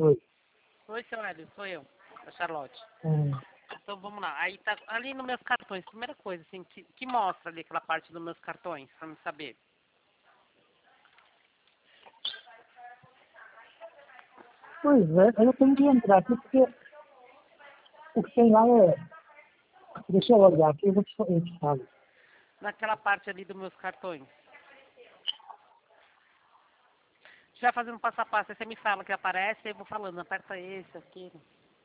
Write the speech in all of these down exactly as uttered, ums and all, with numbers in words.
Oi. Oi, seu Hélio, sou eu, a Charlotte. Hum. Então vamos lá. Aí tá ali nos meus cartões, primeira coisa, assim, que, que mostra ali aquela parte dos meus cartões, pra me saber. Pois é, eu tenho que entrar aqui porque o que tem lá é. Deixa eu olhar aqui, eu vou te, eu te falo. Naquela parte ali dos meus cartões. Já fazendo passo a passo, aí você me fala que aparece, aí eu vou falando, aperta esse, aquele.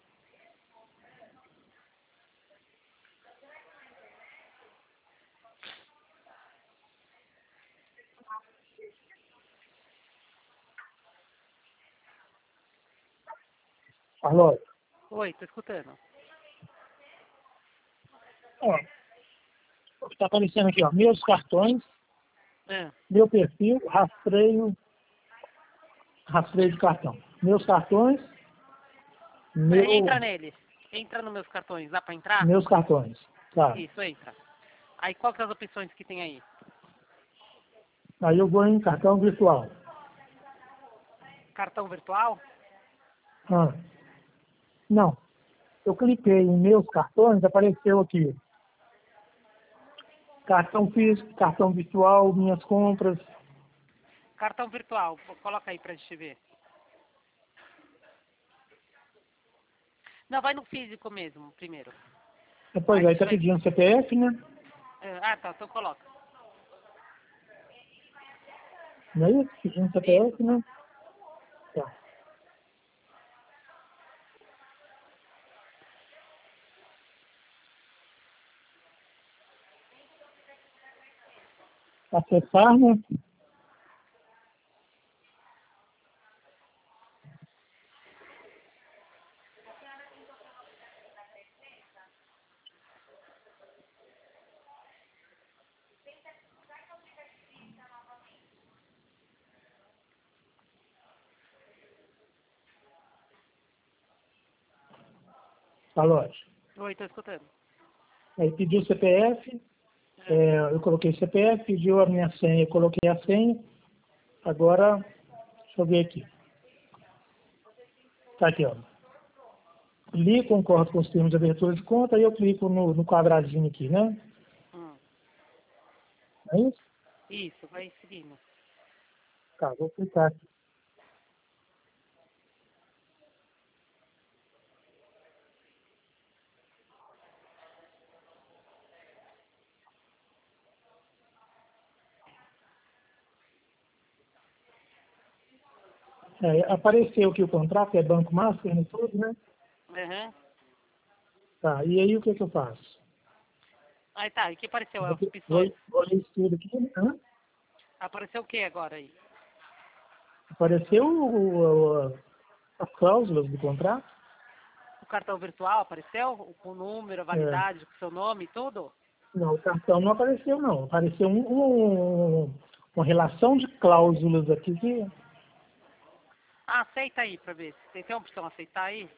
Charlotte. Oi, tô escutando. Ó, o que está aparecendo aqui, ó. Meus cartões, Ah, meu perfil, rastreio, rastreio de cartão. Meus cartões, meu, entra neles. Entra nos meus cartões, dá pra entrar? meus cartões. Tá. Isso, entra. Aí qual que é as opções que tem aí? Aí eu vou em cartão virtual. Cartão virtual? Ah, não. Eu cliquei em meus cartões, apareceu aqui. Cartão físico, cartão virtual, minhas compras. Cartão virtual, coloca aí pra gente ver. Não, vai no físico mesmo, primeiro. Depois Aí a aí gente está vai... pedindo C P F, né? Ah, tá, então coloca. Não é isso? Pedindo C P F, Isso. né? Tá. Acessar, né? A loja. Oi, tô escutando. Aí pediu C P F, é, eu coloquei C P F, pediu a minha senha, eu coloquei a senha. Agora, deixa eu ver aqui. Tá aqui, ó. Li, concordo com os termos de abertura de conta, aí eu clico no, no quadradinho aqui, né? Hum. É isso? Isso, vai seguindo. Tá, vou clicar aqui. É, apareceu aqui o contrato, é Banco Master e tudo, né? Uhum. Tá, e aí o que que eu faço? Aí tá, e que apareceu Vou, as opções? vou, vou ler isso tudo aqui, né? Apareceu o que agora aí? Apareceu o, o, as cláusulas do contrato. O cartão virtual apareceu? O, o número, a É, validade, com seu nome e tudo? não, o cartão não apareceu, não. Apareceu um, um- uma relação de cláusulas aqui que. Ah, aceita aí pra ver. Tem, tem a opção aceitar aí?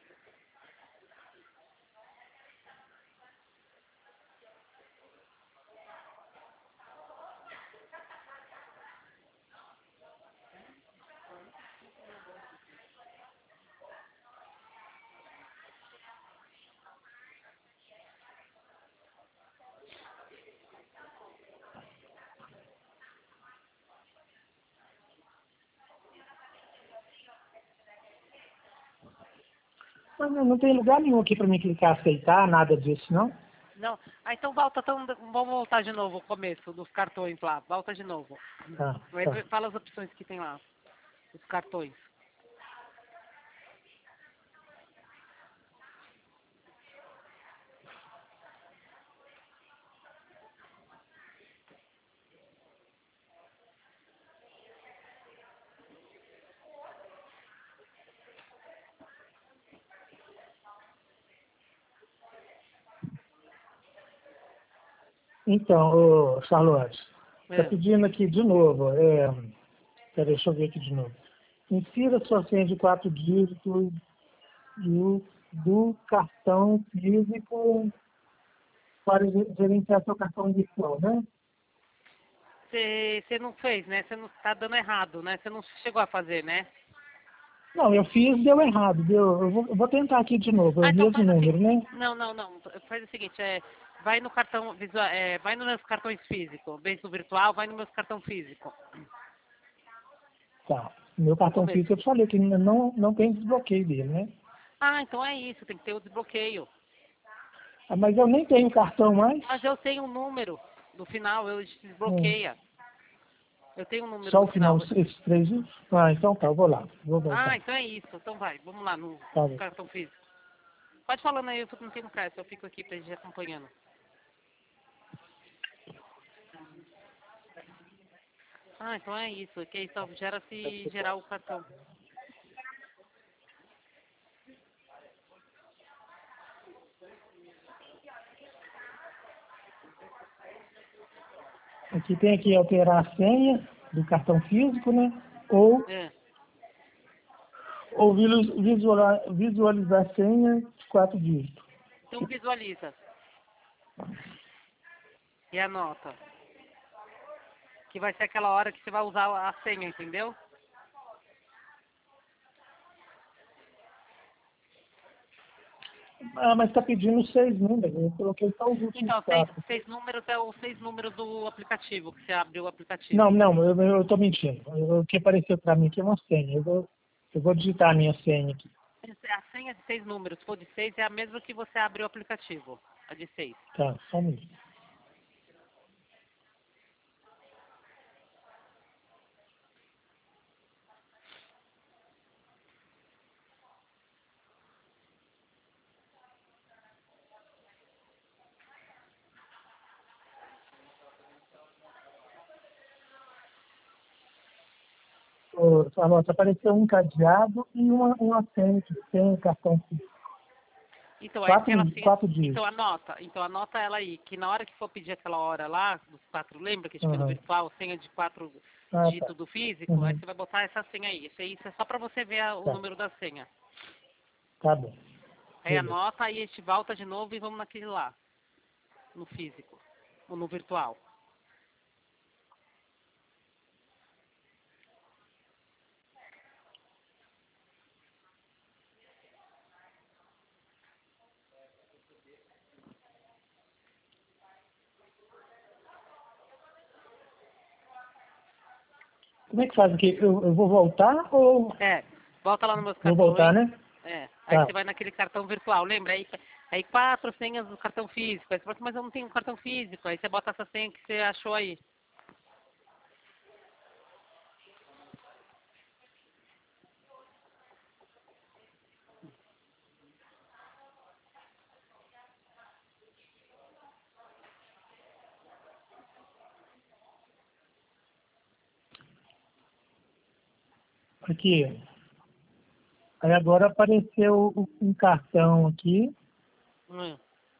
Mas não, não tem lugar nenhum aqui para mim clicar aceitar, nada disso, não? Não. Ah, então volta, então, vamos voltar de novo o começo dos cartões lá. Volta de novo. Tá, Aí tá. fala as opções que tem lá. Os cartões. Então, ô, Charlotte, está É. pedindo aqui de novo. É, pera, deixa eu ver aqui de novo. Insira sua senha de quatro dígitos do, do cartão físico para gerenciar seu cartão virtual, né? Você não fez, né? Você não tá dando errado, né? Você não chegou a fazer, né? Não, eu fiz, deu errado, deu. Eu vou, eu vou tentar aqui de novo, é Ah, o então mesmo faz assim. número, né? Não, não, não. Faz o seguinte, é, vai no cartão visual, é, vai nos meus cartões físicos. Em vez do virtual, vai no meu cartão físico. Tá. Meu Vamos cartão ver. físico eu te falei que ainda não, não tem desbloqueio dele, né? Ah, então é isso, tem que ter o desbloqueio. Ah, mas eu nem tenho cartão mais. Mas eu tenho um número no final, eu Hum. desbloqueia. Eu tenho um número Só no o final, final. esses três dígitos? Ah, então tá, eu vou lá, vou Ah, voltar. então é isso. Então vai, vamos lá no Tá bom. cartão físico. Pode falando aí, eu não tenho pressa, eu fico aqui pra gente ir acompanhando. Ah, então é isso, que aí só gera se gerar o cartão. Aqui tem aqui alterar a senha do cartão físico, né? Ou, É. ou vilu- visualizar, visualizar a senha de quatro dígitos. Então visualiza e anota. Que vai ser aquela hora que você vai usar a senha, entendeu? Ah, mas está pedindo seis números. Eu coloquei só os últimos Então, seis, quatro. seis números é os seis números do aplicativo, que você abriu o Não, aplicativo. não, eu estou mentindo. Eu- O que apareceu para mim aqui é uma senha. Eu vou, eu vou digitar a minha senha aqui. A senha de seis números, se for de seis, é a mesma que você abriu o aplicativo. A de seis. Tá, só um minuto. Ô, Charlotte, apareceu um cadeado e uma, uma senha que tem cartão físico. Então, é Quatro, aquela senha. quatro Então dígitos. anota. Então anota ela aí, que na hora que for pedir aquela hora lá, dos quatro, lembra que a gente fez no Uhum. virtual, senha de quatro Ah, tá. dígitos do físico? Aí Uhum. você vai botar essa senha aí. Isso aí isso é só pra você ver a- o Tá, número da senha. tá bom. Aí Beleza. anota, aí a gente volta de novo e vamos naquele lá, no físico, ou no virtual. Como é que faz aqui? Eu, eu vou voltar ou... É, volta lá nos meus Vou voltar, cartões. né? É, aí Tá. você vai naquele cartão virtual, lembra? Aí, aí quatro senhas do cartão físico. Aí você fala assim, mas eu não tenho cartão físico. Aí você bota essa senha que você achou aí. Aqui. Aí agora apareceu o- um cartão aqui. Hum.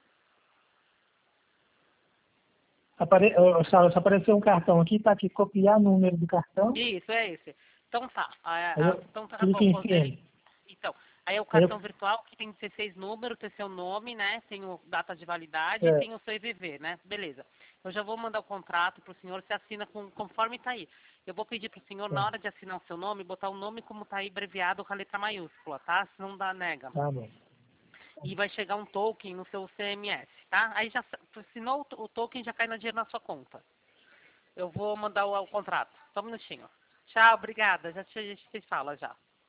Apare... ô, Charles, apareceu um cartão aqui, tá aqui, copiar número do cartão. Isso, é esse. Então tá. Aí Ah, ah, eu então tá clico bom. em Ele, cima. então, aí é o Aí cartão eu... virtual que tem dezesseis números, tem seu nome, né? Tem o data de validade e É, tem o seu I V V, né? Beleza. Eu já vou mandar o contrato pro senhor, você assina com, conforme tá aí. Eu vou pedir pro senhor, na tá, hora de assinar o seu nome, botar o nome como tá aí abreviado com a letra maiúscula, tá? Senão dá nega. tá bom. E vai chegar um token no seu C M S, tá? Aí já assinou o, o token, já cai no dinheiro na sua conta. Eu vou mandar o, o contrato. Só um minutinho. Tchau, obrigada. Já te, a gente se fala já.